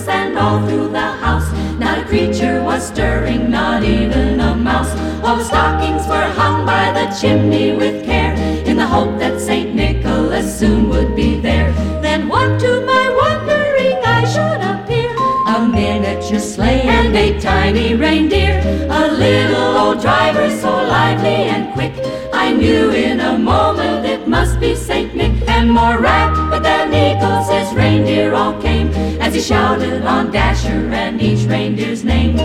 house and all through the house. Not a creature was stirring, not even a mouse. All the stockings were hung by the chimney with care, in the hope that St. Nicholas soon would be there. Then what to my wondering eye should appear? A miniature sleigh and 8 tiny reindeer. A little old driver so lively and quick, I knew in a moment it must be St. Nick. And more rapid than eagles his reindeer all came, as he shouted on Dasher and each reindeer's name.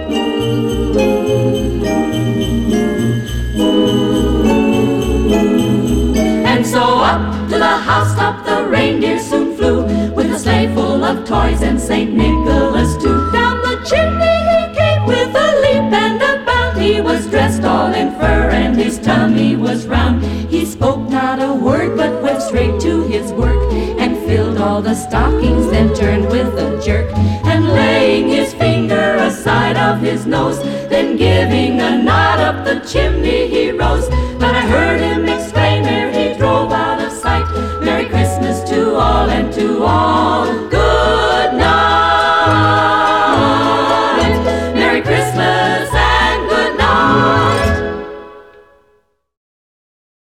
And so up to the housetop the reindeer soon flew, with a sleigh full of toys and St. Nicholas too. Down the chimney he came with a leap and a bound. He was dressed all in fur and his tummy was round. He spoke not a word but went straight to his work, and filled all the stockings, then turned with a jerk. And laying his finger aside of his nose, then giving a nod up the chimney he rose. But I heard him